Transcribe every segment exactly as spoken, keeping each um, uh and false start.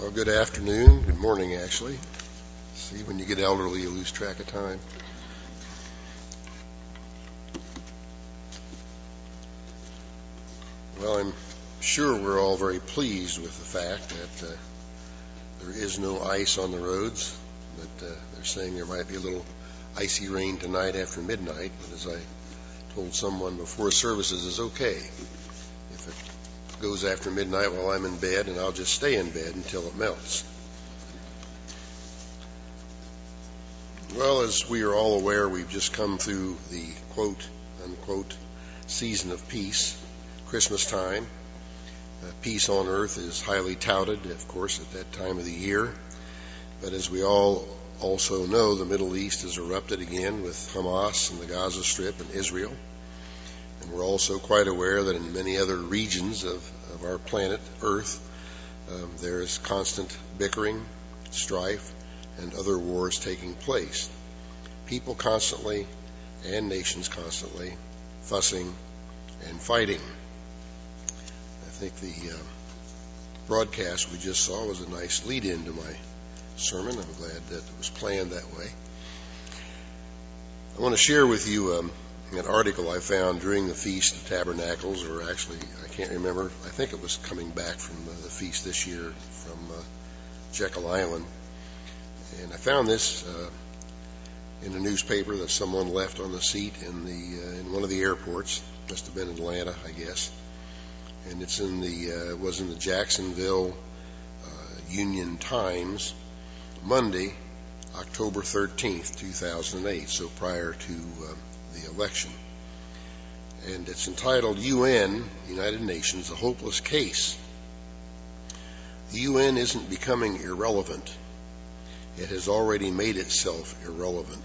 Well, good afternoon. Good morning, actually. See, when you get elderly, you lose track of time. Well, I'm sure we're all very pleased with the fact that uh, there is no ice on the roads, but uh, they're saying there might be a little icy rain tonight after midnight, but as I told someone before services is okay if it goes after midnight while I'm in bed, and I'll just stay in bed until it melts. Well, as we are all aware, we've just come through the quote unquote season of peace, Christmas time. Uh, peace on earth is highly touted, of course, at that time of the year. But as we all also know, the Middle East has erupted again with Hamas and the Gaza Strip and Israel. And we're also quite aware that in many other regions of, of our planet, Earth, um, there is constant bickering, strife, and other wars taking place. People constantly, and nations constantly, fussing and fighting. I think the uh, broadcast we just saw was a nice lead-in to my sermon. I'm glad that it was planned that way. I want to share with you um, an article I found during the Feast of Tabernacles, or actually, I can't remember. I think it was coming back from uh, the feast this year from uh, Jekyll Island. And I found this uh, in a newspaper that someone left on the seat in the uh, in one of the airports. Must have been in Atlanta, I guess. And it's in the uh, it was in the Jacksonville uh, Union Times, Monday, October thirteenth, two thousand eight. So prior to uh, the election. And it's entitled U N, United Nations, a Hopeless Case. The U N isn't becoming irrelevant. It has already made itself irrelevant.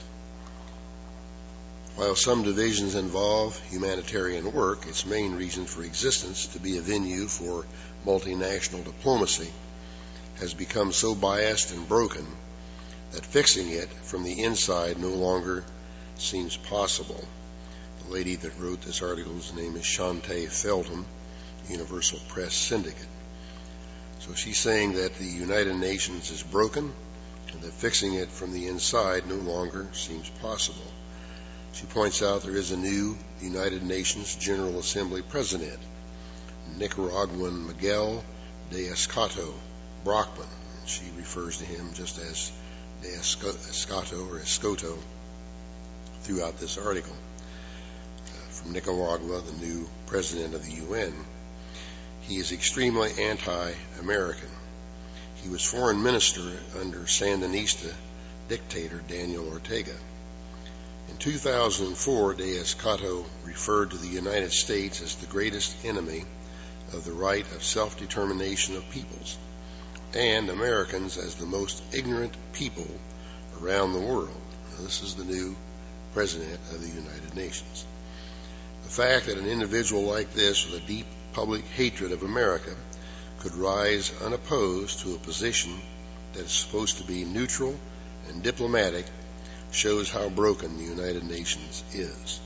While some divisions involve humanitarian work, its main reason for existence, to be a venue for multinational diplomacy, has become so biased and broken that fixing it from the inside no longer seems possible. The lady that wrote this article's name is Shante Feldham, Universal Press Syndicate. So she's saying that the United Nations is broken, and that fixing it from the inside no longer seems possible. She points out there is a new United Nations General Assembly President, Nicaraguan Miguel de-Escoto Brockman. And she refers to him just as de-Escoto or Escoto throughout this article. Uh, from Nicaragua, the new president of the U N, he is extremely anti-American. He was foreign minister under Sandinista dictator Daniel Ortega. In two thousand four, de-Escoto referred to the United States as the greatest enemy of the right of self-determination of peoples, and Americans as the most ignorant people around the world. Now, this is the new president of the United Nations. The fact that an individual like this with a deep public hatred of America could rise unopposed to a position that is supposed to be neutral and diplomatic shows how broken the United Nations is.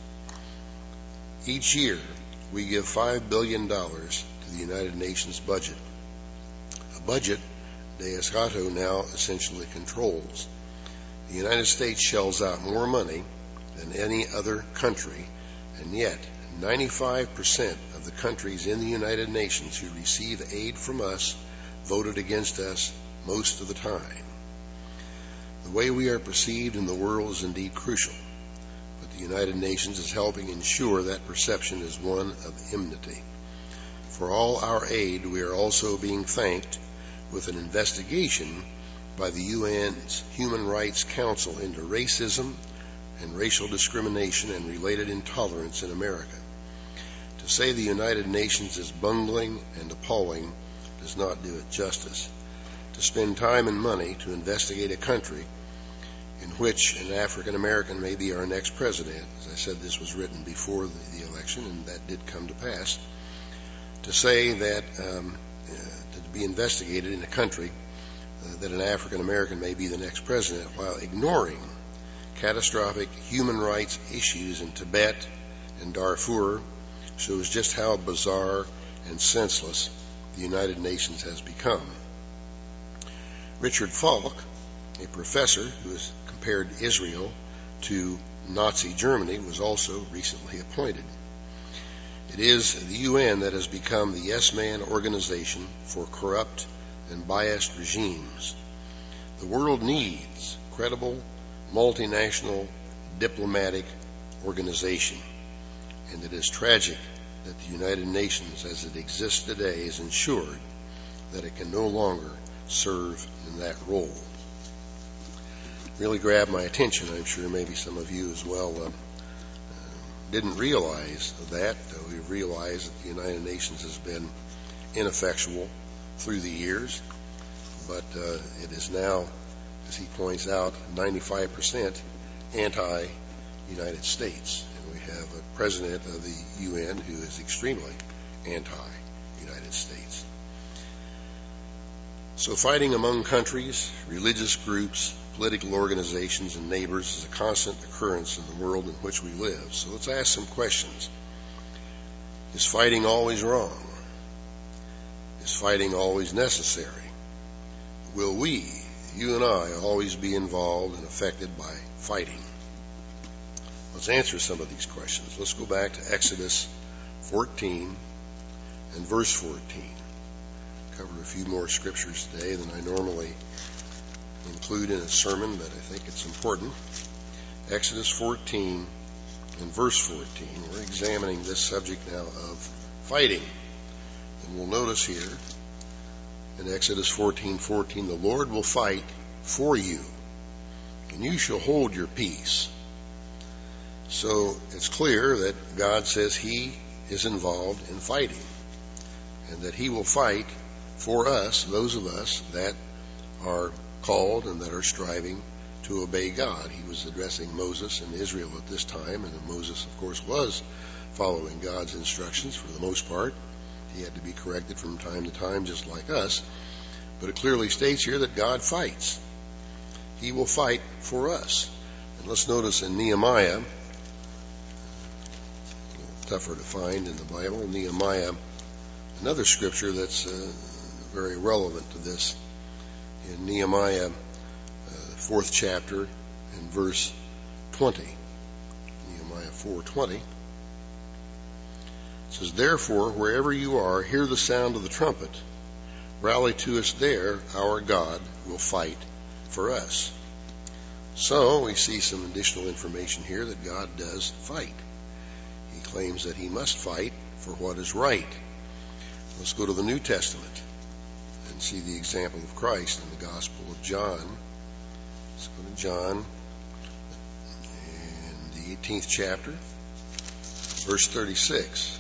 Each year, we give five billion dollars to the United Nations budget, a budget de-Escoto now essentially controls. The United States shells out more money than any other country, and yet ninety-five percent of the countries in the United Nations who receive aid from us voted against us most of the time. The way we are perceived in the world is indeed crucial, but the United Nations is helping ensure that perception is one of enmity. For all our aid, we are also being thanked with an investigation by the U N's Human Rights Council into racism and racial discrimination and related intolerance in America. To say the United Nations is bungling and appalling does not do it justice. To spend time and money to investigate a country in which an African American may be our next president, as I said, this was written before the, the election, and that did come to pass. To say that um, uh, to be investigated in a country uh, that an African American may be the next president, while ignoring catastrophic human rights issues in Tibet and Darfur, shows just how bizarre and senseless the United Nations has become. Richard Falk, a professor who has compared Israel to Nazi Germany, was also recently appointed. It is the U N that has become the yes-man organization for corrupt and biased regimes. The world needs credible, multinational, diplomatic organization, and it is tragic that the United Nations as it exists today is ensured that it can no longer serve in that role. Really grabbed my attention. I'm sure maybe some of you as well uh, didn't realize that. Uh, we've realized that the United Nations has been ineffectual through the years, but uh, it is now, as he points out, ninety-five percent anti-United States. And we have a president of the U N who is extremely anti-United States. So fighting among countries, religious groups, political organizations, and neighbors is a constant occurrence in the world in which we live. So let's ask some questions. Is fighting always wrong? Is fighting always necessary? Will we, you and I, always be involved and affected by fighting? Let's answer some of these questions. Let's go back to Exodus fourteen and verse fourteen. Cover a few more scriptures today than I normally include in a sermon, but I think it's important. Exodus fourteen and verse fourteen. We're examining this subject now of fighting. And we'll notice here in Exodus fourteen fourteen, the Lord will fight for you, and you shall hold your peace. So it's clear that God says He is involved in fighting, and that He will fight for us, those of us that are called and that are striving to obey God. He was addressing Moses and Israel at this time, and Moses, of course, was following God's instructions for the most part. He had to be corrected from time to time, just like us. But it clearly states here that God fights. He will fight for us. And let's notice in Nehemiah, a little tougher to find in the Bible, Nehemiah, another scripture that's uh, very relevant to this. In Nehemiah, uh, fourth chapter, and verse twenty. Nehemiah four twenty. It says, "Therefore, wherever you are, hear the sound of the trumpet. Rally to us there, our God will fight for us." So, we see some additional information here that God does fight. He claims that He must fight for what is right. Let's go to the New Testament and see the example of Christ in the Gospel of John. Let's go to John in the eighteenth chapter, verse thirty-six.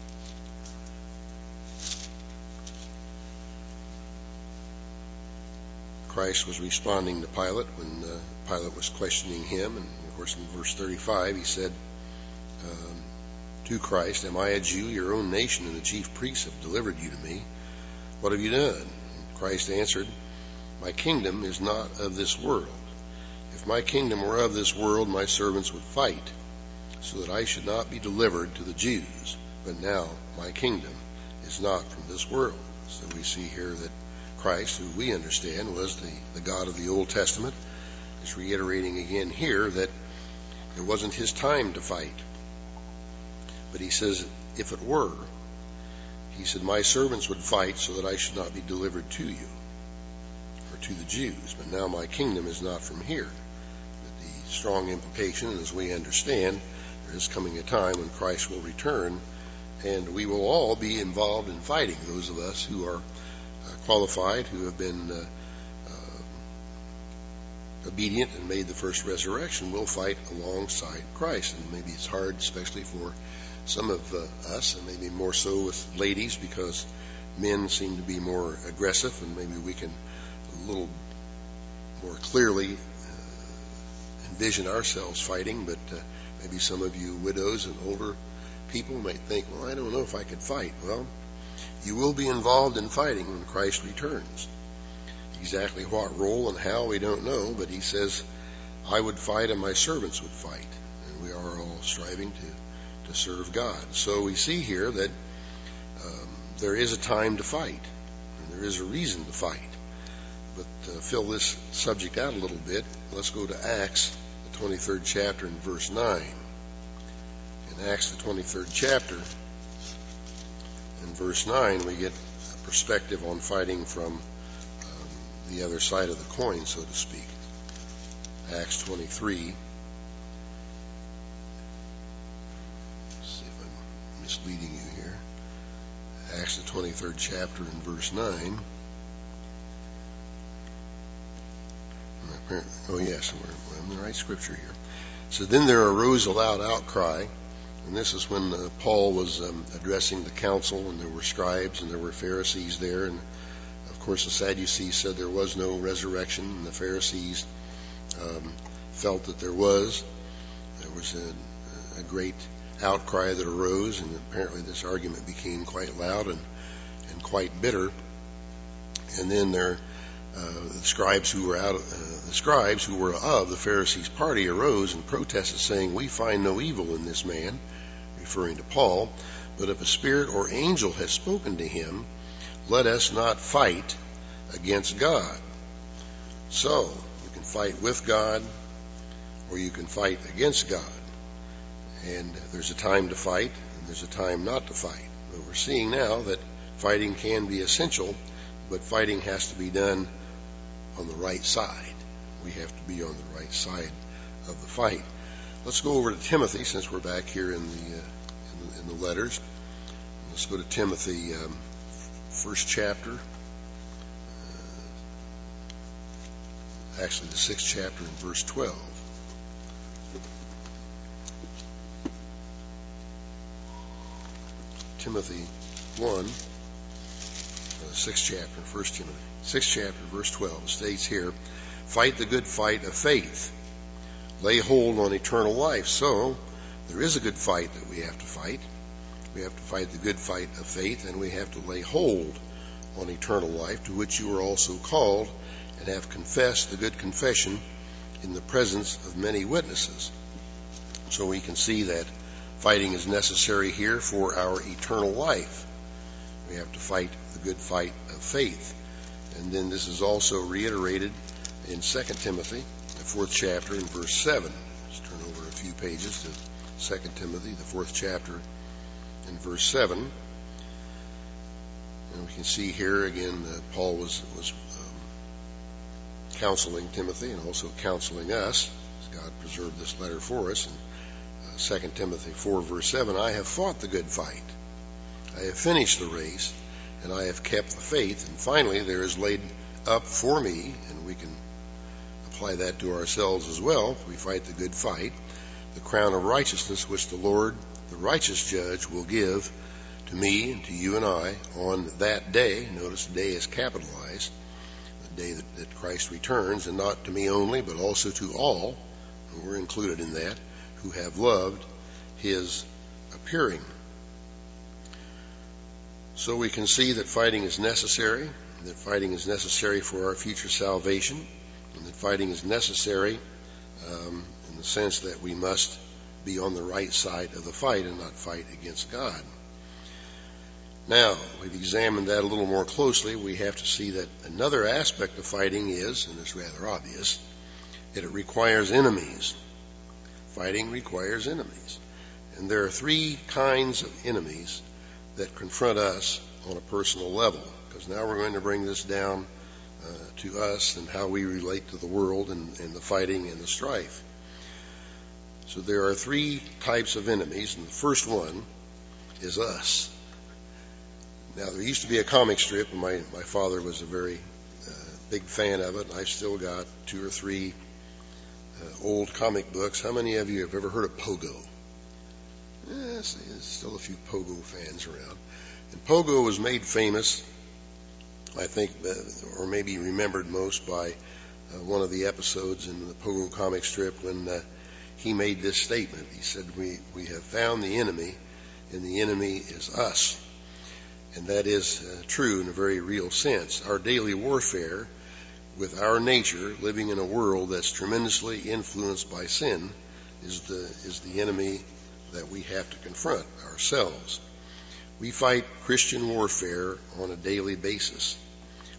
Christ was responding to Pilate when uh, Pilate was questioning him, and of course in verse thirty-five he said um, to Christ, "Am I a Jew? Your own nation and the chief priests have delivered you to me. What have you done?" Christ answered, "My kingdom is not of this world. If my kingdom were of this world, my servants would fight, so that I should not be delivered to the Jews. But now my kingdom is not from this world." So we see here that Christ, who we understand was the, the God of the Old Testament, is reiterating again here that it wasn't His time to fight. But He says, if it were, He said, my servants would fight so that I should not be delivered to you, or to the Jews. But now my kingdom is not from here. But the strong implication, as we understand, there is coming a time when Christ will return, and we will all be involved in fighting. Those of us who are uh, qualified, who have been uh, uh, obedient and made the first resurrection, will fight alongside Christ. And maybe it's hard, especially for some of uh, us, and maybe more so with ladies, because men seem to be more aggressive, and maybe we can a little more clearly uh, envision ourselves fighting. But uh, maybe some of you widows and older people might think, well, I don't know if I could fight. Well, you will be involved in fighting when Christ returns. Exactly what role and how, we don't know, but He says, I would fight and my servants would fight. And we are all striving to to serve God. So we see here that um, there is a time to fight, and there is a reason to fight. but to fill this subject out a little bit, let's go to Acts, the twenty-third chapter, and verse nine. In Acts, the twenty-third chapter, in verse nine, we get a perspective on fighting from um, the other side of the coin, so to speak. Acts twenty-three. Let's see if I'm misleading you here. Acts, the twenty-third chapter, in verse nine. Oh, yes, we're in the right scripture here. So then there arose a loud outcry, and this is when uh, Paul was um, addressing the council, and there were scribes and there were Pharisees there, and of course the Sadducees said there was no resurrection, and the Pharisees um, felt that there was. There was a, a great outcry that arose, and apparently this argument became quite loud and, and quite bitter. And then there Uh, the scribes who were out, of, uh, the scribes who were of the Pharisees' party arose and protested, saying, "We find no evil in this man," referring to Paul. "But if a spirit or angel has spoken to him, let us not fight against God." So you can fight with God, or you can fight against God. And there's a time to fight, and there's a time not to fight. But we're seeing now that fighting can be essential, but fighting has to be done on the right side. We have to be on the right side of the fight. Let's go over to Timothy, since we're back here in the uh, in, the, in the letters. Let's go to Timothy, um, first chapter. Uh, actually, the sixth chapter in verse twelve. Timothy one. Uh, sixth chapter, First Timothy, sixth chapter, verse twelve, states here, "Fight the good fight of faith. Lay hold on eternal life." So, there is a good fight that we have to fight. We have to fight the good fight of faith, and we have to lay hold on eternal life, to which you are also called, and have confessed the good confession in the presence of many witnesses. So we can see that fighting is necessary here for our eternal life. We have to fight the good fight of faith. And then this is also reiterated in Second Timothy, the fourth chapter, in verse seven. Let's turn over a few pages to Second Timothy, the fourth chapter, in verse seven. And we can see here again that Paul was, was um, counseling Timothy and also counseling us, as God preserved this letter for us. In uh, Second Timothy four, verse seven, "I have fought the good fight. I have finished the race, and I have kept the faith. And finally, there is laid up for me," and we can apply that to ourselves as well, if we fight the good fight, "the crown of righteousness, which the Lord, the righteous judge, will give to me and to you and I on that day." Notice the day is capitalized, the day that, that Christ returns, "and not to me only, but also to all," and we're included in that, "who have loved his appearing." So we can see that fighting is necessary, that fighting is necessary for our future salvation, and that fighting is necessary um, in the sense that we must be on the right side of the fight and not fight against God. Now, we've examined that a little more closely. We have to see that another aspect of fighting is, and it's rather obvious, that it requires enemies. Fighting requires enemies. And there are three kinds of enemies that confront us on a personal level, because now we're going to bring this down uh, to us and how we relate to the world and, and the fighting and the strife. So there are three types of enemies, and the first one is us. Now, there used to be a comic strip, and my, my father was a very uh, big fan of it, and I've still got two or three uh, old comic books. How many of you have ever heard of Pogo? Yes, there's still a few Pogo fans around. And Pogo was made famous, I think, or maybe remembered most by uh, one of the episodes in the Pogo comic strip when uh, he made this statement. He said, we, we have found the enemy, and the enemy is us. And that is uh, true in a very real sense. Our daily warfare with our nature, living in a world that's tremendously influenced by sin, is the is the enemy that we have to confront ourselves. We fight Christian warfare on a daily basis.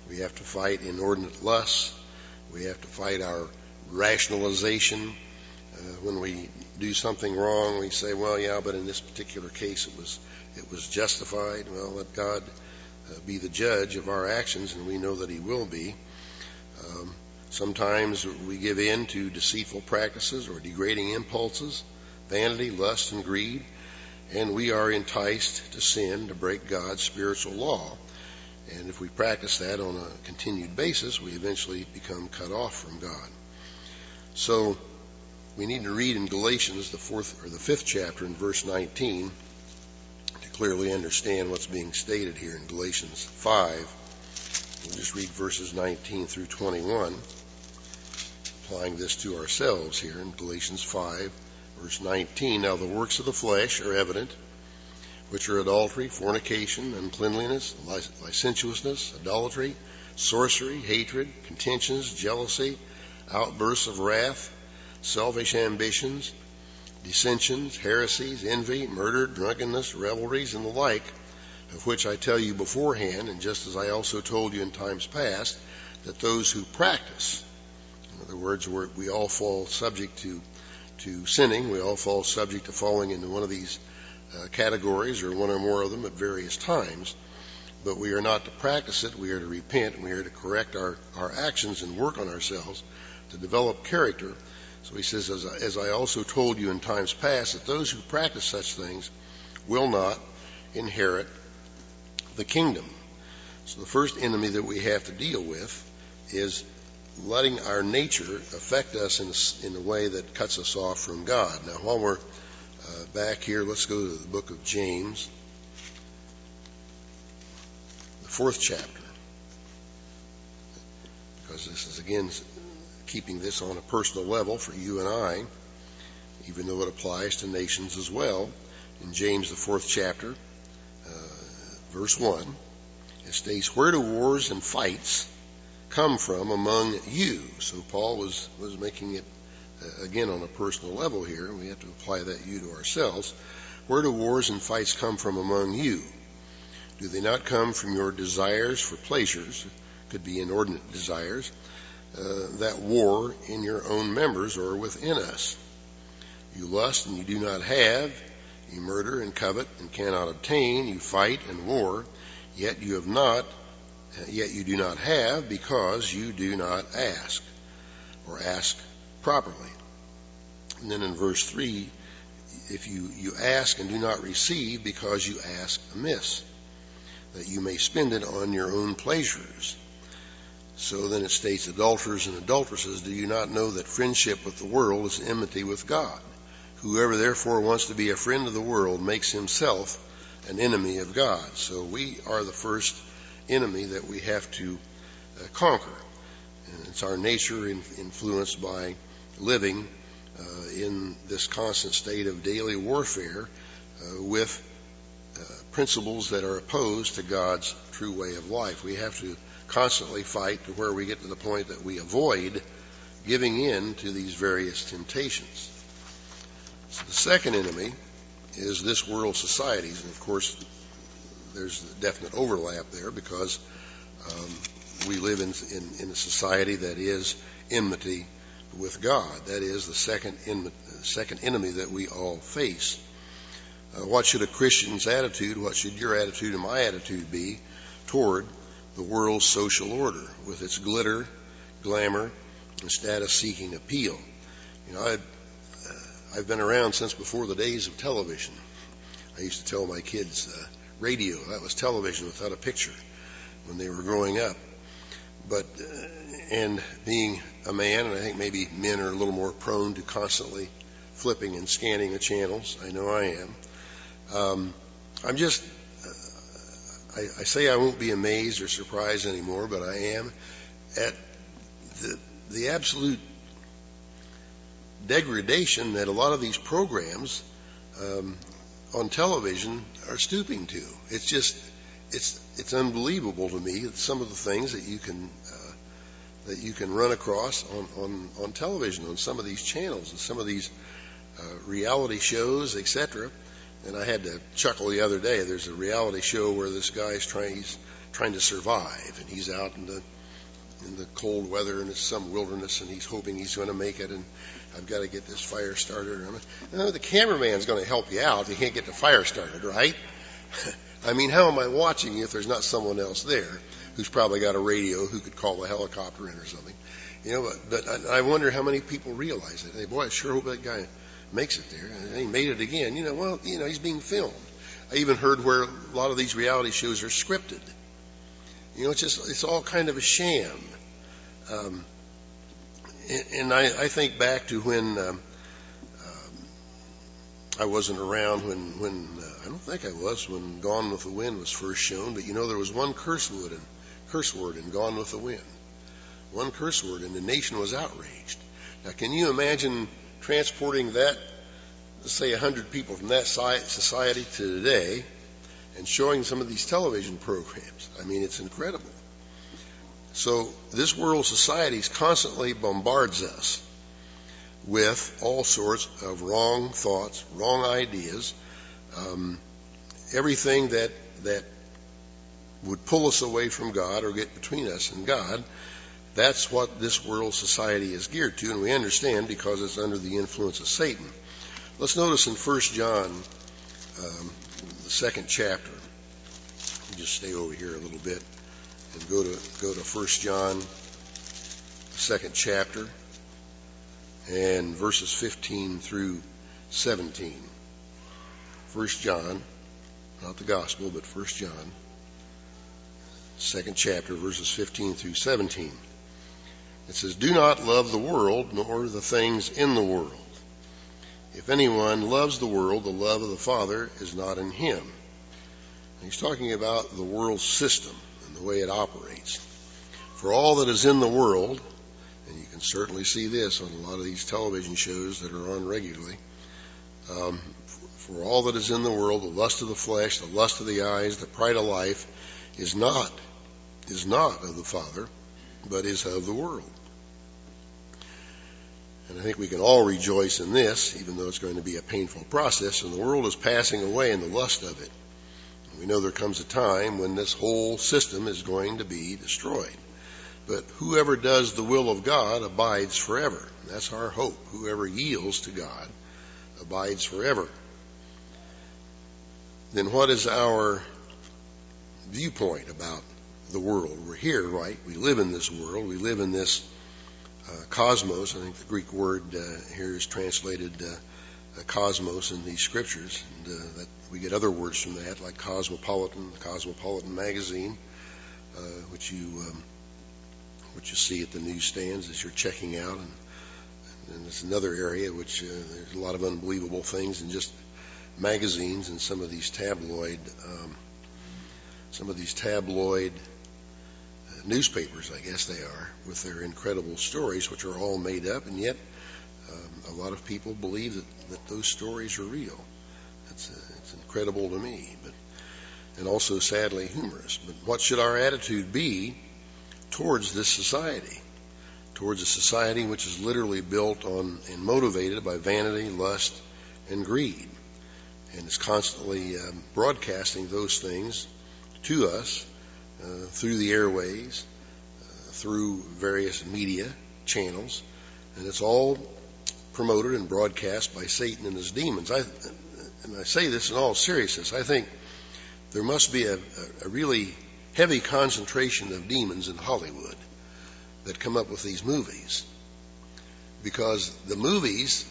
We have to fight inordinate lusts. We have to fight our rationalization. Uh, when we do something wrong, we say, well, yeah, but in this particular case it was it was justified. Well, let God uh, be the judge of our actions, and we know that he will be. Um, sometimes we give in to deceitful practices or degrading impulses, vanity, lust, and greed, and we are enticed to sin, to break God's spiritual law. And if we practice that on a continued basis, we eventually become cut off from God. So we need to read in Galatians, the fourth or the fifth chapter, in verse nineteen, to clearly understand what's being stated here in Galatians five. We'll just read verses nineteen through twenty-one, applying this to ourselves here in Galatians five, verse nineteen. Now the works of the flesh are evident, which are adultery, fornication, uncleanliness, licentiousness, idolatry, sorcery, hatred, contentions, jealousy, outbursts of wrath, selfish ambitions, dissensions, heresies, envy, murder, drunkenness, revelries, and the like, of which I tell you beforehand, and just as I also told you in times past, that those who practice, in other words, we're, we all fall subject to, to sinning, we all fall subject to falling into one of these uh, categories or one or more of them at various times, but we are not to practice it, we are to repent, and we are to correct our, our actions and work on ourselves to develop character. So he says, as I, as I also told you in times past, that those who practice such things will not inherit the kingdom. So the first enemy that we have to deal with is letting our nature affect us in a, in a way that cuts us off from God. Now, while we're uh, back here, let's go to the book of James, the fourth chapter, because this is, again, keeping this on a personal level for you and I, even though it applies to nations as well. In James, the fourth chapter, uh, verse one, it states, where do wars and fights come from among you? So Paul was, was making it, uh, again, on a personal level here, and we have to apply that you to ourselves. Where do wars and fights come from among you? Do they not come from your desires for pleasures? Could be inordinate desires. Uh, that war in your own members or within us. You lust and you do not have. You murder and covet and cannot obtain. You fight and war, yet you have not, yet you do not have, because you do not ask, or ask properly. And then in verse three, if you, you ask and do not receive, because you ask amiss, that you may spend it on your own pleasures. So then it states, adulterers and adulteresses, do you not know that friendship with the world is enmity with God? Whoever therefore wants to be a friend of the world makes himself an enemy of God. So we are the first enemy that we have to uh, conquer. And it's our nature in, influenced by living uh, in this constant state of daily warfare uh, with uh, principles that are opposed to God's true way of life. We have to constantly fight to where we get to the point that we avoid giving in to these various temptations. So the second enemy is this world societies, and of course there's a definite overlap there because um, we live in, in, in a society that is enmity with God. That is the second, en- second enemy that we all face. Uh, what should a Christian's attitude, what should your attitude and my attitude be toward the world's social order with its glitter, glamour, and status-seeking appeal? You know, I've, uh, I've been around since before the days of television. I used to tell my kids, uh, radio, that was television without a picture when they were growing up. But, uh, and being a man, and I think maybe men are a little more prone to constantly flipping and scanning the channels. I know I am. Um, I'm just... I, I say I won't be amazed or surprised anymore, but I am at the, the absolute degradation that a lot of these programs um, on television are stooping to. It's just, it's it's unbelievable to me that some of the things that you can uh, that you can run across on, on, on television, on some of these channels, and some of these uh, reality shows, et cetera. And I had to chuckle the other day. There's a reality show where this guy's trying, he's, trying to survive, and he's out in the in the cold weather, and it's some wilderness, and he's hoping he's going to make it, and I've got to get this fire started. No, the cameraman's going to help you out. You can't get the fire started, right? I mean, how am I watching you if there's not someone else there who's probably got a radio who could call a helicopter in or something? You know, but, but I wonder how many people realize it. They, boy, I sure hope that guy makes it there. And he made it again. You know, well, you know, he's being filmed. I even heard where a lot of these reality shows are scripted. You know, it's just, it's all kind of a sham. Um, and, and I, I think back to when um, um, I wasn't around when, when uh, I don't think I was, when Gone with the Wind was first shown, but you know, there was one curse word in, curse word in Gone with the Wind. One curse word, and the nation was outraged. Now, can you imagine transporting that, let's say, a hundred people from that society to today and showing some of these television programs? I mean, it's incredible. So this world society constantly bombards us with all sorts of wrong thoughts, wrong ideas, um, everything that that would pull us away from God or get between us and God. That's what this world society is geared to, and we understand because it's under the influence of Satan. Let's notice in First John, um, the second chapter. Just stay over here a little bit and go to go to First John, the second chapter, and verses fifteen through seventeen. First John, not the Gospel, but First John, second chapter, verses fifteen through seventeen. It says, "Do not love the world, nor the things in the world. If anyone loves the world, the love of the Father is not in him." And he's talking about the world system and the way it operates. For all that is in the world, and you can certainly see this on a lot of these television shows that are on regularly, um, for all that is in the world, the lust of the flesh, the lust of the eyes, the pride of life, is not, is not of the Father, but is of the world. And I think we can all rejoice in this, even though it's going to be a painful process, and the world is passing away in the lust of it. And we know there comes a time when this whole system is going to be destroyed. But whoever does the will of God abides forever. That's our hope. Whoever yields to God abides forever. Then what is our viewpoint about the world? We're here, right? We live in this world. We live in this uh, cosmos. I think the Greek word uh, here is translated uh, cosmos in these scriptures. And uh, that we get other words from that, like Cosmopolitan, Cosmopolitan magazine, uh, which you um, which you see at the newsstands as you're checking out. And, and it's another area which uh, there's a lot of unbelievable things in just magazines and some of these tabloid um, some of these tabloid uh, newspapers, I guess they are, with their incredible stories, which are all made up, and yet um, a lot of people believe that, that those stories are real. It's, uh, it's incredible to me, but and also sadly humorous. But what should our attitude be towards this society? Towards a society which is literally built on and motivated by vanity, lust, and greed, and is constantly um, broadcasting those things to us uh, through the airways, uh, through various media channels, and it's all promoted and broadcast by Satan and his demons. I, and I say this in all seriousness. I think there must be a, a really heavy concentration of demons in Hollywood that come up with these movies, because the movies,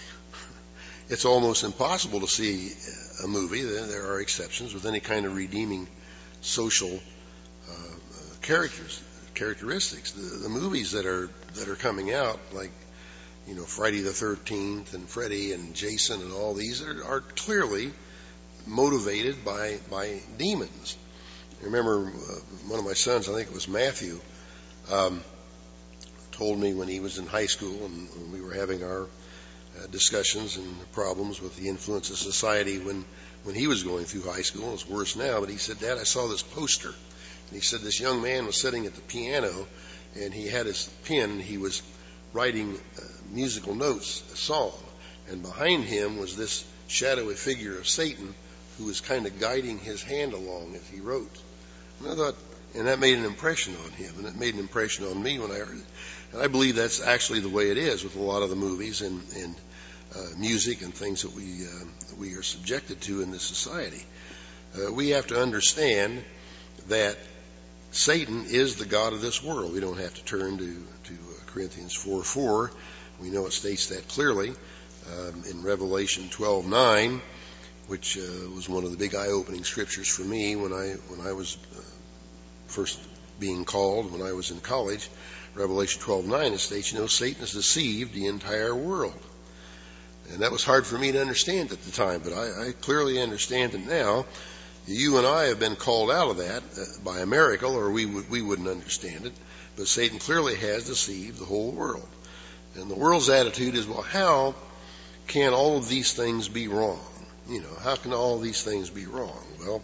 it's almost impossible to see a movie, there are exceptions, with any kind of redeeming social uh, characters, characteristics. The, the movies that are that are coming out, like you know Friday the thirteenth and Freddy and Jason and all these, are, are clearly motivated by by demons. I remember uh, one of my sons, I think it was Matthew, um, told me when he was in high school and when we were having our uh, discussions and problems with the influence of society when when he was going through high school. It's worse now, but he said, "Dad, I saw this poster." And he said this young man was sitting at the piano, and he had his pen, and he was writing uh, musical notes, a song. And behind him was this shadowy figure of Satan who was kind of guiding his hand along as he wrote. And I thought, And that made an impression on him, and it made an impression on me when I heard it. And I believe that's actually the way it is with a lot of the movies and, and uh, music and things that we, uh, that we are subjected to in this society. Uh, we have to understand that Satan is the god of this world. We don't have to turn to, to uh, Corinthians four four. We know it states that clearly um, in Revelation twelve nine, which uh, was one of the big eye-opening scriptures for me when I when I was uh, first being called, when I was in college. Revelation twelve nine, it states, you know, Satan has deceived the entire world. And that was hard for me to understand at the time, but I, I clearly understand it now. You and I have been called out of that uh, by a miracle, or we, would, we wouldn't understand it. But Satan clearly has deceived the whole world. And the world's attitude is, well, how can all of these things be wrong? You know, how can all these things be wrong? Well,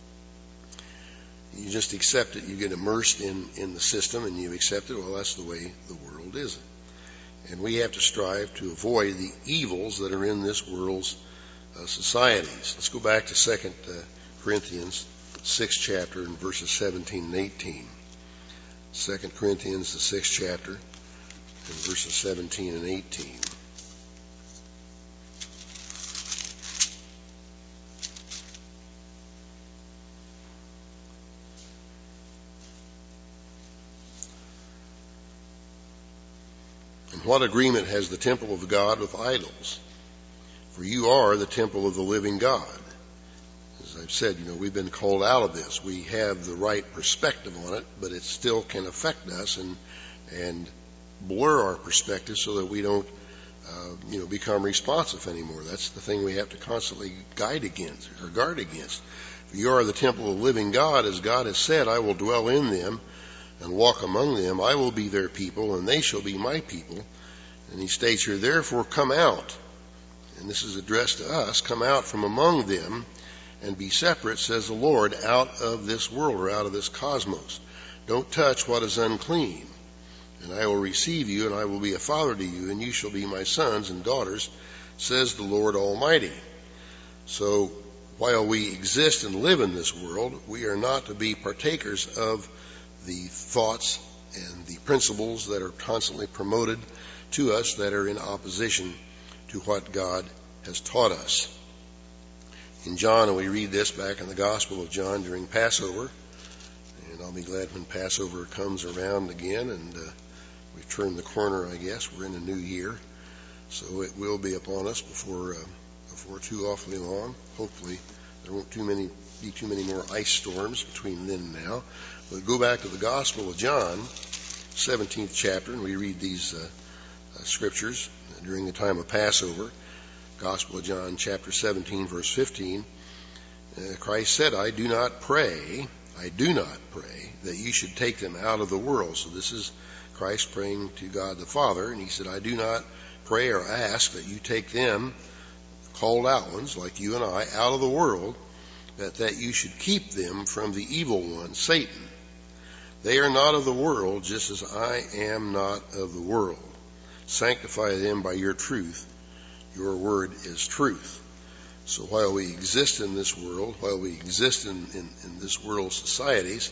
you just accept it. You get immersed in, in the system and you accept it. Well, that's the way the world is. And we have to strive to avoid the evils that are in this world's uh, societies. Let's go back to Second uh, Corinthians, sixth chapter, and verses seventeen and eighteen. Second Corinthians, the sixth chapter, and verses seventeen and eighteen. And what agreement has the temple of God with idols? For you are the temple of the living God. As I've said, you know, we've been called out of this. We have the right perspective on it, but it still can affect us and and blur our perspective so that we don't, uh, you know, become responsive anymore. That's the thing we have to constantly guide against or guard against. For you are the temple of the living God, as God has said, I will dwell in them and walk among them. I will be their people, and they shall be my people. And he states here, therefore come out. And this is addressed to us. Come out from among them and be separate, says the Lord, out of this world or out of this cosmos. Don't touch what is unclean. And I will receive you, and I will be a father to you, and you shall be my sons and daughters, says the Lord Almighty. So while we exist and live in this world, we are not to be partakers of the thoughts and the principles that are constantly promoted to us that are in opposition to what God has taught us. In John, and we read this back in the Gospel of John during Passover, and I'll be glad when Passover comes around again, and uh, we've turned the corner, I guess. We're in a new year, so it will be upon us before uh, before too awfully long. Hopefully there won't too many be too many more ice storms between then and now. But go back to the Gospel of John, seventeenth chapter, and we read these uh, uh, scriptures during the time of Passover. Gospel of John, chapter seventeen, verse fifteen. Uh, Christ said, I do not pray, I do not pray that you should take them out of the world. So this is Christ praying to God the Father, and he said, I do not pray or ask that you take them, called out ones like you and I, out of the world, but that you should keep them from the evil one, Satan. They are not of the world, just as I am not of the world. Sanctify them by your truth. Your word is truth. So while we exist in this world, while we exist in, in, in this world's societies,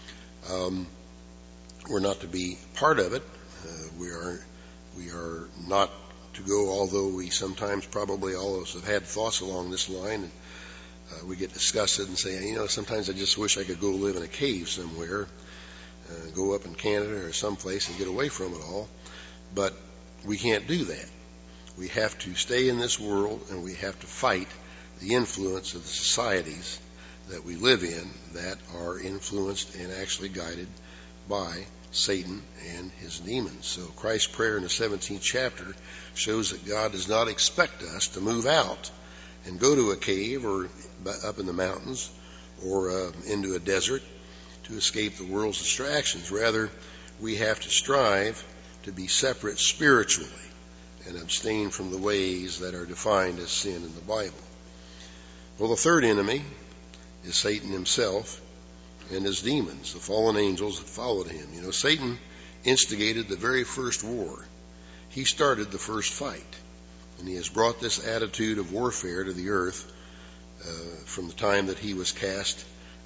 um, we're not to be part of it. Uh, we are we are not to go, although we sometimes probably all of us have had thoughts along this line, and uh, we get disgusted and say, you know, sometimes I just wish I could go live in a cave somewhere, uh, go up in Canada or someplace and get away from it all. But we can't do that. We have to stay in this world, and we have to fight the influence of the societies that we live in that are influenced and actually guided by Satan and his demons. So Christ's prayer in the seventeenth chapter shows that God does not expect us to move out and go to a cave or up in the mountains or uh, into a desert to escape the world's distractions. Rather, we have to strive to be separate spiritually and abstain from the ways that are defined as sin in the Bible. Well, the third enemy is Satan himself and his demons, the fallen angels that followed him. You know, Satan instigated the very first war. He started the first fight. And he has brought this attitude of warfare to the earth uh, from the time that he was cast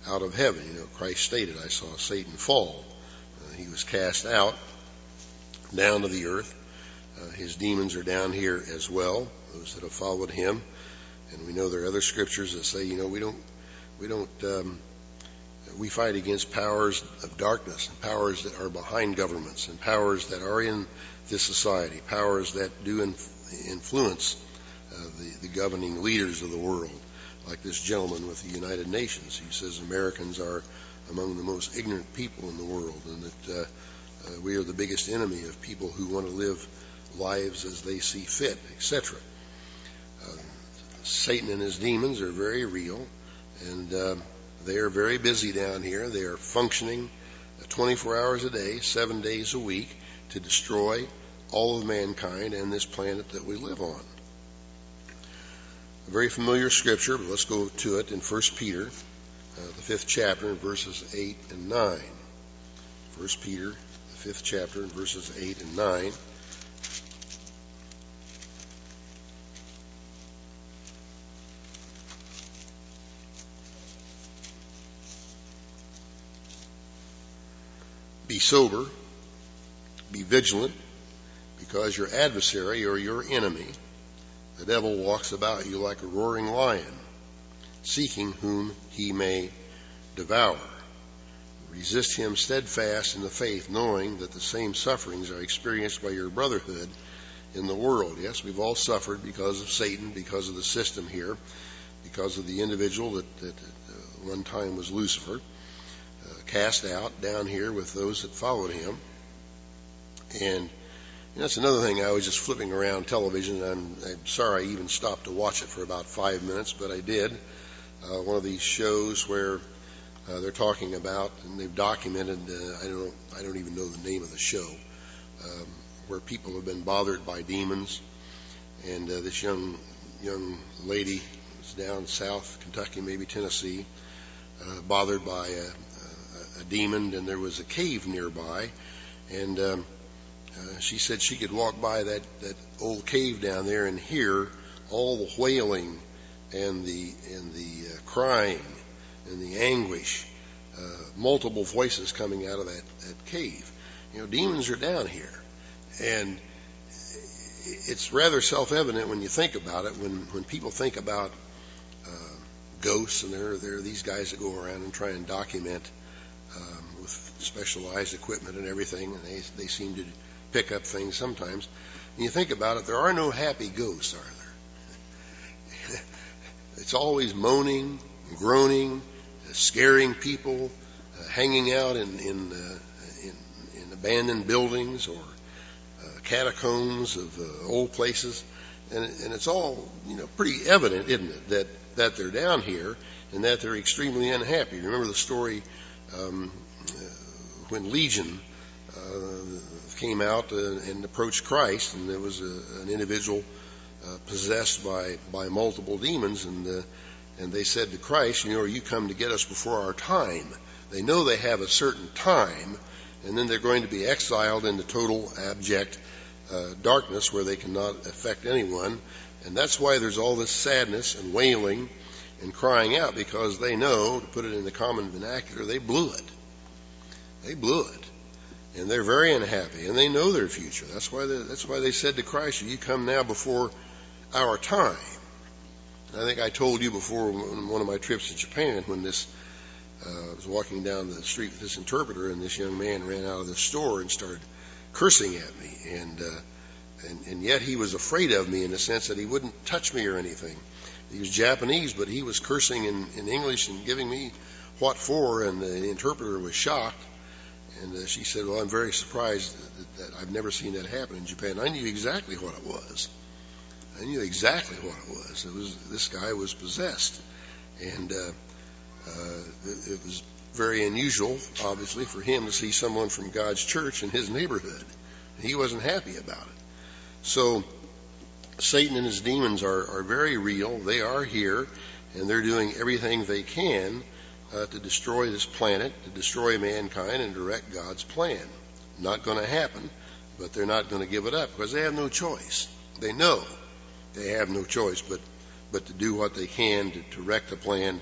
out of heaven. You know, Christ stated, I saw Satan fall. Uh, he was cast out down to the earth. Uh, his demons are down here as well, those that have followed him. And we know there are other scriptures that say, you know, we don't, we don't, um, we fight against powers of darkness, and powers that are behind governments, and powers that are in this society, powers that do inf- influence uh, the, the governing leaders of the world, like this gentleman with the United Nations. He says Americans are among the most ignorant people in the world, and that uh, uh, we are the biggest enemy of people who want to live lives as they see fit, et cetera. Uh, Satan and his demons are very real, and uh, they are very busy down here. They are functioning twenty-four hours a day, seven days a week, to destroy all of mankind and this planet that we live on. A very familiar scripture, but let's go to it in First Peter, uh, the fifth chapter, verses eight and nine. First Peter, the fifth chapter, verses eight and nine. Be sober, be vigilant, because your adversary, or your enemy, the devil, walks about you like a roaring lion, seeking whom he may devour. Resist him steadfast in the faith, knowing that the same sufferings are experienced by your brotherhood in the world. Yes, we've all suffered because of Satan, because of the system here, because of the individual that, that uh, one time was Lucifer, uh, cast out down here with those that followed him. And that's another thing. I was just flipping around television, and I'm, I'm sorry I even stopped to watch it for about five minutes, but I did. Uh, one of these shows where uh, they're talking about, and they've documented, uh, I don't I don't even know the name of the show, um, where people have been bothered by demons. And uh, this young young lady was down south Kentucky, maybe Tennessee, uh, bothered by a, a, a demon, and there was a cave nearby, and um, Uh, she said she could walk by that, that old cave down there and hear all the wailing and the and the uh, crying and the anguish, uh, multiple voices coming out of that, that cave. You know, demons are down here, and it's rather self-evident when you think about it. When when people think about uh, ghosts, and there there are these guys that go around and try and document um, with specialized equipment and everything, and they they seem to pick up things sometimes. And you think about it, there are no happy ghosts, are there? It's always moaning, groaning, scaring people, uh, hanging out in in, uh, in in abandoned buildings or uh, catacombs of uh, old places, and and it's all, you know, pretty evident, isn't it, that that they're down here and that they're extremely unhappy. Remember the story um, uh, when Legion Uh, came out uh, and approached Christ, and there was a, an individual uh, possessed by, by multiple demons, and uh, and they said to Christ, you know, you come to get us before our time. They know they have a certain time, and then they're going to be exiled into total abject uh, darkness where they cannot affect anyone, and that's why there's all this sadness and wailing and crying out, because they know, to put it in the common vernacular, they blew it. They blew it. And they're very unhappy, and they know their future. That's why they, that's why they said to Christ, you come now before our time. And I think I told you before on one of my trips to Japan, when this uh, I was walking down the street with this interpreter, and this young man ran out of the store and started cursing at me. And, uh, and, and yet he was afraid of me in the sense that he wouldn't touch me or anything. He was Japanese, but he was cursing in, in English and giving me what for, and the interpreter was shocked. And uh, she said, well, I'm very surprised that, that I've never seen that happen in Japan. I knew exactly what it was. I knew exactly what it was. It was this guy was possessed. And uh, uh, it, it was very unusual, obviously, for him to see someone from God's church in his neighborhood. He wasn't happy about it. So Satan and his demons are, are very real. They are here, and they're doing everything they can Uh, to destroy this planet, to destroy mankind, and direct God's plan. Not going to happen, but they're not going to give it up because they have no choice. They know they have no choice but, but to do what they can to, to wreck the plan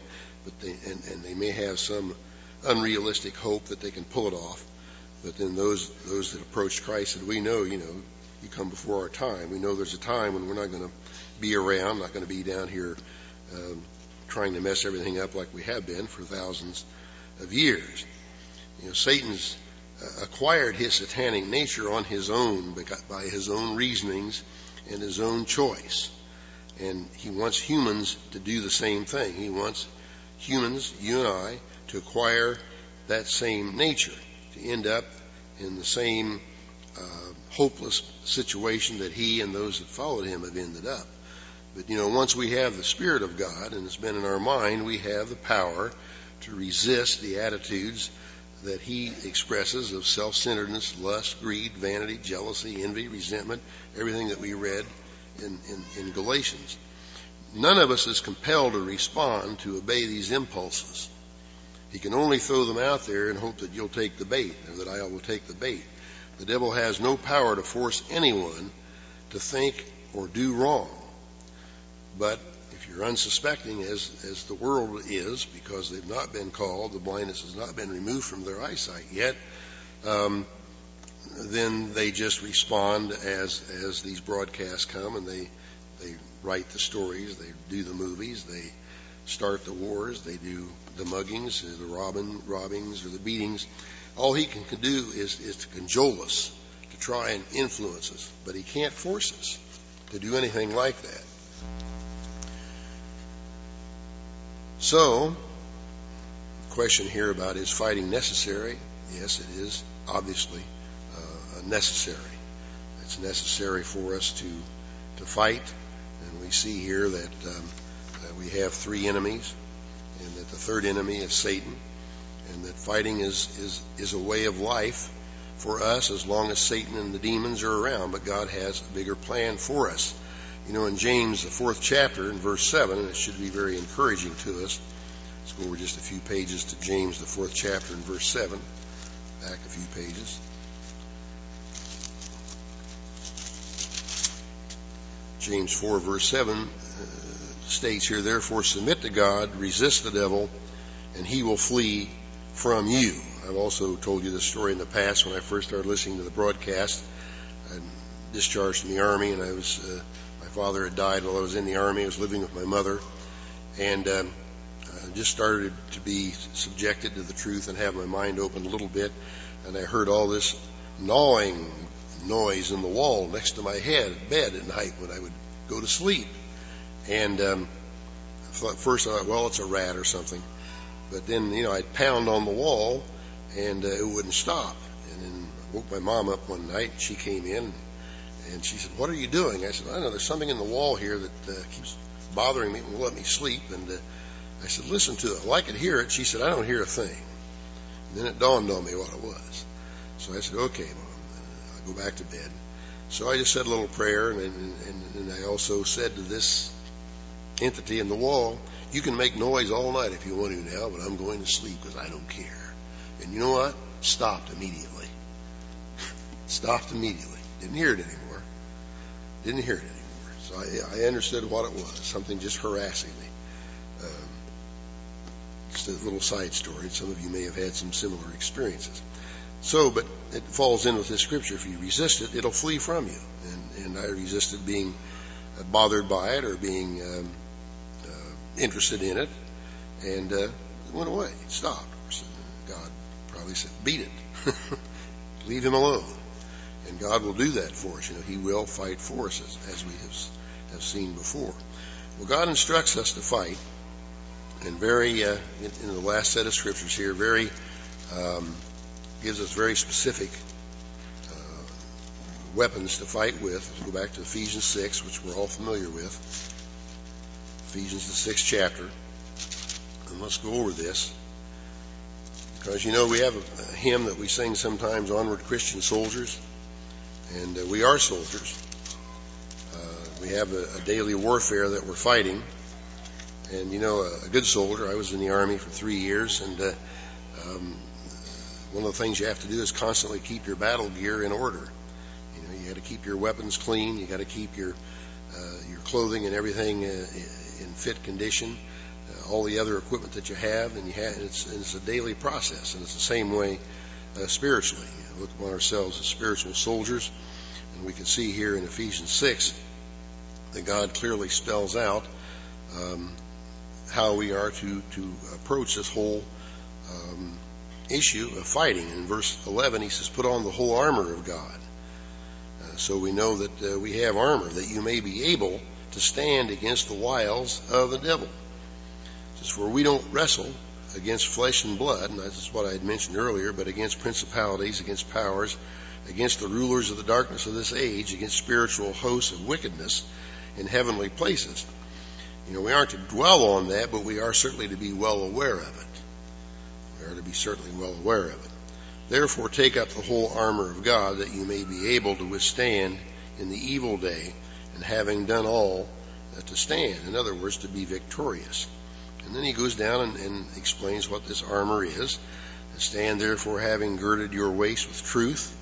but they and, and they may have some unrealistic hope that they can pull it off. But then those those that approach Christ said, we know, you know, you come before our time. We know there's a time when we're not going to be around, not going to be down here um, trying to mess everything up like we have been for thousands of years. You know, Satan's uh, acquired his satanic nature on his own by his own reasonings and his own choice. And he wants humans to do the same thing. He wants humans, you and I, to acquire that same nature, to end up in the same uh, hopeless situation that he and those that followed him have ended up. But, you know, once we have the Spirit of God and it's been in our mind, we have the power to resist the attitudes that he expresses of self-centeredness, lust, greed, vanity, jealousy, envy, resentment, everything that we read in, in, in Galatians. None of us is compelled to respond to obey these impulses. He can only throw them out there and hope that you'll take the bait, or that I will take the bait. The devil has no power to force anyone to think or do wrong. But if you're unsuspecting, as, as the world is, because they've not been called, the blindness has not been removed from their eyesight yet, um, then they just respond as as these broadcasts come, and they they write the stories, they do the movies, they start the wars, they do the muggings, or the robbing, robbings, or the beatings. All he can, can do is, is to cajole us, to try and influence us, but he can't force us to do anything like that. So, the question here about is fighting necessary? Yes, it is obviously uh, necessary. It's necessary for us to to fight, and we see here that, um, that we have three enemies, and that the third enemy is Satan, and that fighting is, is, is a way of life for us as long as Satan and the demons are around, but God has a bigger plan for us. You know, in James, the fourth chapter, in verse seven, and it should be very encouraging to us. Let's go over just a few pages to James, the fourth chapter, in verse seven. Back a few pages. James four, verse seven uh, states here, therefore submit to God, resist the devil, and he will flee from you. I've also told you this story in the past when I first started listening to the broadcast. I discharged from the Army, and I was... Uh, My father had died while I was in the Army. I was living with my mother, and um, I just started to be subjected to the truth and have my mind opened a little bit, and I heard all this gnawing noise in the wall next to my head, bed at night when I would go to sleep. And um, at first I thought, well, it's a rat or something. But then, you know, I'd pound on the wall, and uh, it wouldn't stop. And then I woke my mom up one night, and she came in, and she said, what are you doing? I said, I don't know, there's something in the wall here that uh, keeps bothering me and won't let me sleep. And uh, I said, listen to it. Well, I could hear it. She said, I don't hear a thing. And then it dawned on me what it was. So I said, okay, Mom. I'll go back to bed. So I just said a little prayer, and, and, and I also said to this entity in the wall, you can make noise all night if you want to now, but I'm going to sleep because I don't care. And you know what? Stopped immediately. Stopped immediately. Didn't hear it anymore. Didn't hear it anymore. So I, I understood what it was, something just harassing me. Um, just a little side story. Some of you may have had some similar experiences. So, but it falls in with this scripture. If you resist it, it'll flee from you. And, and I resisted being bothered by it or being um, uh, interested in it, and uh, it went away. It stopped. God probably said, beat it. Leave him alone. And God will do that for us. You know, he will fight for us, as, as we have, have seen before. Well, God instructs us to fight, and very, uh, in, in the last set of scriptures here, very, um, gives us very specific uh, weapons to fight with. Let's go back to Ephesians six, which we're all familiar with. Ephesians, the sixth chapter. And let's go over this. Because, you know, we have a, a hymn that we sing sometimes, Onward Christian Soldiers. And uh, we are soldiers. Uh, we have a, a daily warfare that we're fighting. And, you know, a, a good soldier, I was in the Army for three years, and uh, um, one of the things you have to do is constantly keep your battle gear in order. You know, you got to keep your weapons clean. You got to keep your uh, your clothing and everything uh, in fit condition. uh, all the other equipment that you have, and you have, and it's, and it's a daily process, and it's the same way uh, spiritually. We look upon ourselves as spiritual soldiers, and we can see here in Ephesians six that God clearly spells out um, how we are to, to approach this whole um, issue of fighting. In verse eleven, he says, put on the whole armor of God. Uh, so we know that uh, we have armor, that you may be able to stand against the wiles of the devil. It says, for we don't wrestle against flesh and blood, and that's what I had mentioned earlier, but against principalities, against powers, against the rulers of the darkness of this age, against spiritual hosts of wickedness in heavenly places. You know, we aren't to dwell on that, but we are certainly to be well aware of it. We are to be certainly well aware of it. Therefore, take up the whole armor of God, that you may be able to withstand in the evil day, and having done all, uh, to stand. In other words, to be victorious. And then he goes down and, and explains what this armor is. Stand therefore, having girded your waist with truth,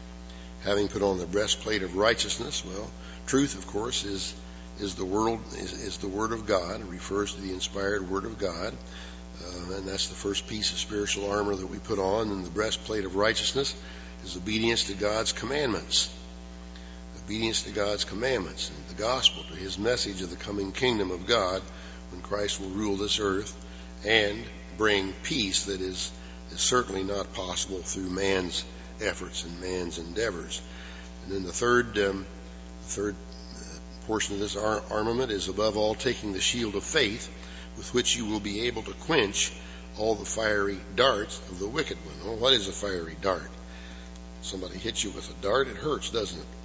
having put on the breastplate of righteousness. Well, truth, of course, is is the word is, is the word of God. It refers to the inspired word of God, uh, and that's the first piece of spiritual armor that we put on. And the breastplate of righteousness is obedience to God's commandments. Obedience to God's commandments, and the gospel, to his message of the coming kingdom of God, when Christ will rule this earth and bring peace that is, is certainly not possible through man's efforts and man's endeavors. And then the third, um, third uh, portion of this ar- armament is, above all, taking the shield of faith, with which you will be able to quench all the fiery darts of the wicked one. Well, what is a fiery dart? Somebody hits you with a dart, it hurts, doesn't it?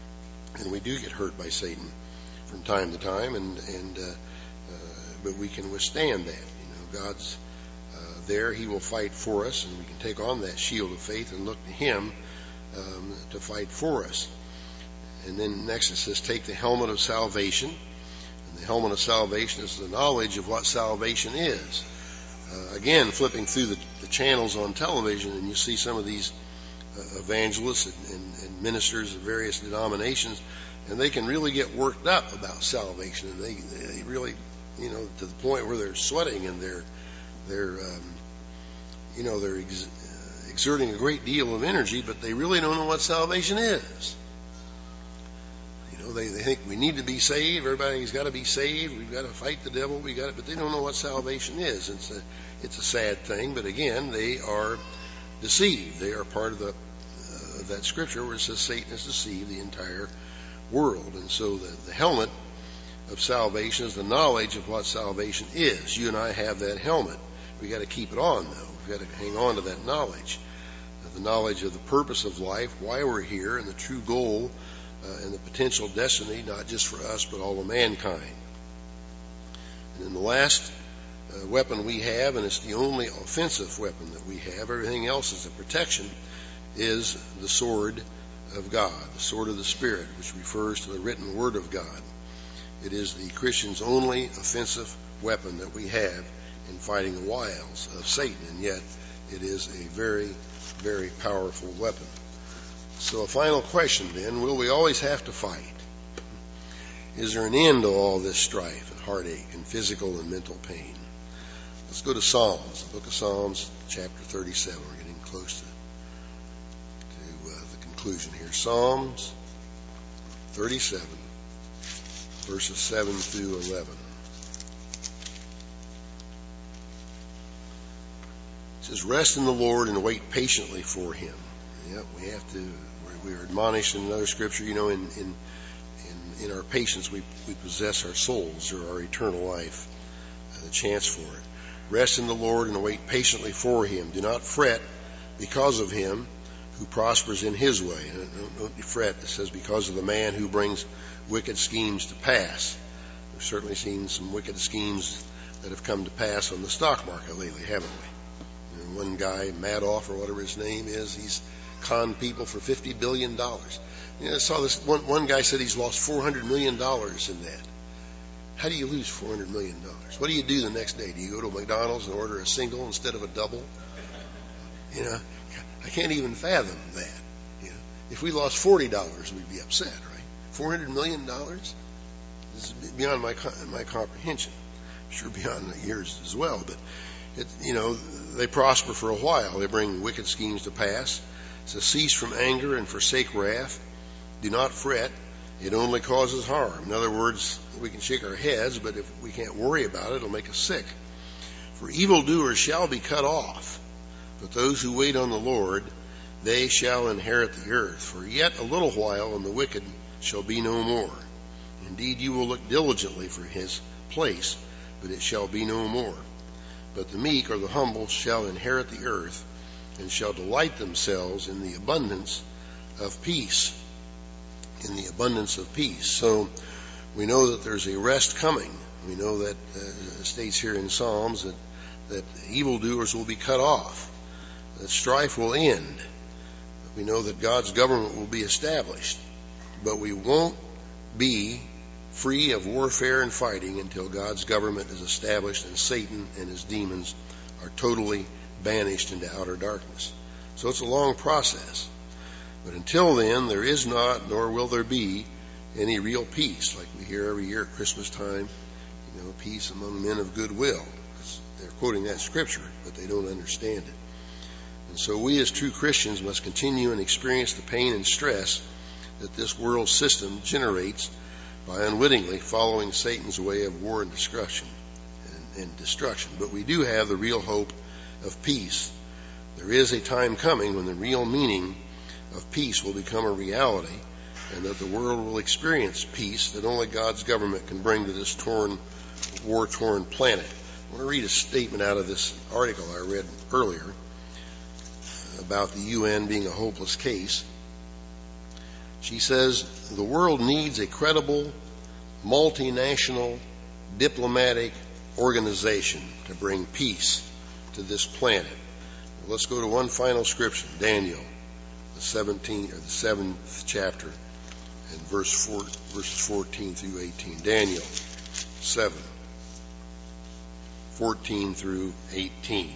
And we do get hurt by Satan from time to time, and, and uh, uh, but we can withstand that. You know, God's uh, there; He will fight for us, and we can take on that shield of faith and look to Him um, to fight for us. And then next it says, take the helmet of salvation. And the helmet of salvation is the knowledge of what salvation is. Uh, again, flipping through the, the channels on television, and you see some of these uh, evangelists and, and, and ministers of various denominations, and they can really get worked up about salvation, and they, they really, you know, to the point where they're sweating and they're, they're, um, you know, they're ex- exerting a great deal of energy, but they really don't know what salvation is. You know, they, they think we need to be saved. Everybody's got to be saved. We've got to fight the devil. We got to, but they don't know what salvation is. It's a, it's a sad thing, but again, they are deceived. They are part of the uh, that scripture where it says Satan has deceived the entire world. And so the, the helmet of salvation is the knowledge of what salvation is. You and I have that helmet. We got to keep it on, though. We've got to hang on to that knowledge, the knowledge of the purpose of life, why we're here, and the true goal uh, and the potential destiny, not just for us, but all of mankind. And then the last uh, weapon we have, and it's the only offensive weapon that we have, everything else is a protection, is the sword of God, the sword of the Spirit, which refers to the written word of God. It is the Christian's only offensive weapon that we have in fighting the wiles of Satan, and yet it is a very, very powerful weapon. So a final question then, will we always have to fight? Is there an end to all this strife and heartache and physical and mental pain? Let's go to Psalms, the book of Psalms, chapter thirty-seven. We're getting close to, to uh, the conclusion here. Psalms thirty-seven, verses seven through eleven. It says, rest in the Lord and wait patiently for Him. Yep, we have to, we are admonished in another scripture, you know, in, in, in, in our patience we, we possess our souls, or our eternal life, uh, the chance for it. Rest in the Lord and wait patiently for Him. Do not fret because of him who prospers in his way. Don't, don't fret. It says because of the man who brings wicked schemes to pass. We've certainly seen some wicked schemes that have come to pass on the stock market lately, haven't we? And one guy, Madoff or whatever his name is, he's conned people for fifty billion dollars. You know, I saw this, one, one guy said he's lost four hundred million dollars in that. How do you lose four hundred million dollars? What do you do the next day? Do you go to McDonald's and order a single instead of a double? You know, I can't even fathom that. You know, if we lost forty dollars, we'd be upset, right? four hundred million dollars? This is beyond my my comprehension. sure beyond the years as well. But, it, you know, they prosper for a while. They bring wicked schemes to pass. It says, cease from anger and forsake wrath. Do not fret. It only causes harm. In other words, we can shake our heads, but if we can't worry about it, it'll make us sick. For evildoers shall be cut off, but those who wait on the Lord, they shall inherit the earth. For yet a little while, and the wicked shall be no more. Indeed, you will look diligently for his place, but it shall be no more. But the meek or the humble shall inherit the earth, and shall delight themselves in the abundance of peace. In the abundance of peace. So we know that there's a rest coming. We know that uh, it states here in Psalms that, that evildoers will be cut off, that strife will end. We know that God's government will be established, but we won't be free of warfare and fighting until God's government is established and Satan and his demons are totally banished into outer darkness. So it's a long process. But until then, there is not, nor will there be, any real peace, like we hear every year at Christmas time, you know, peace among men of goodwill. They're quoting that scripture, but they don't understand it. And so we as true Christians must continue and experience the pain and stress that this world system generates by unwittingly following Satan's way of war and destruction. And, and destruction. But we do have the real hope of peace. There is a time coming when the real meaning of peace will become a reality, and that the world will experience peace that only God's government can bring to this torn, war-torn planet. I want to read a statement out of this article I read earlier about the U N being a hopeless case. She says, the world needs a credible, multinational, diplomatic organization to bring peace to this planet. Let's go to one final scripture, Daniel, the seventeenth or the seventh chapter, and verse four, verses fourteen through eighteen. Daniel seven, fourteen through eighteen.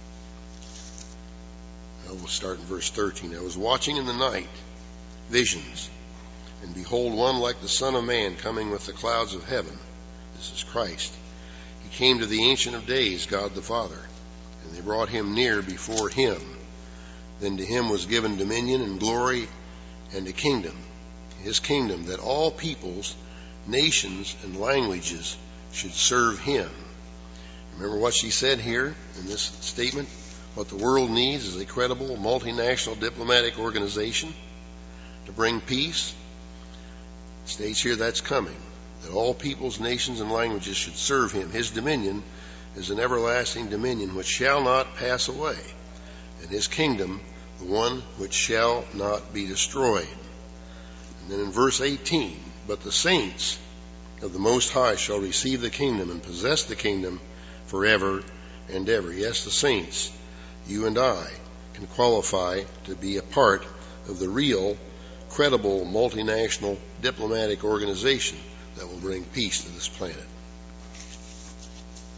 Now we'll start in verse thirteen. I was watching in the night visions, and behold, one like the Son of Man coming with the clouds of heaven. This is Christ. He came to the Ancient of Days, God the Father, and they brought him near before him. Then to him was given dominion and glory and a kingdom, his kingdom, that all peoples, nations, and languages should serve him. Remember what she said here in this statement? What the world needs is a credible, multinational diplomatic organization to bring peace. It states here that's coming, that all peoples, nations, and languages should serve him. His dominion is an everlasting dominion which shall not pass away, and his kingdom the one which shall not be destroyed. And then in verse eighteen, but the saints of the Most High shall receive the kingdom and possess the kingdom forever and ever. Yes, the saints, you and I, can qualify to be a part of the real, credible, multinational diplomatic organization that will bring peace to this planet.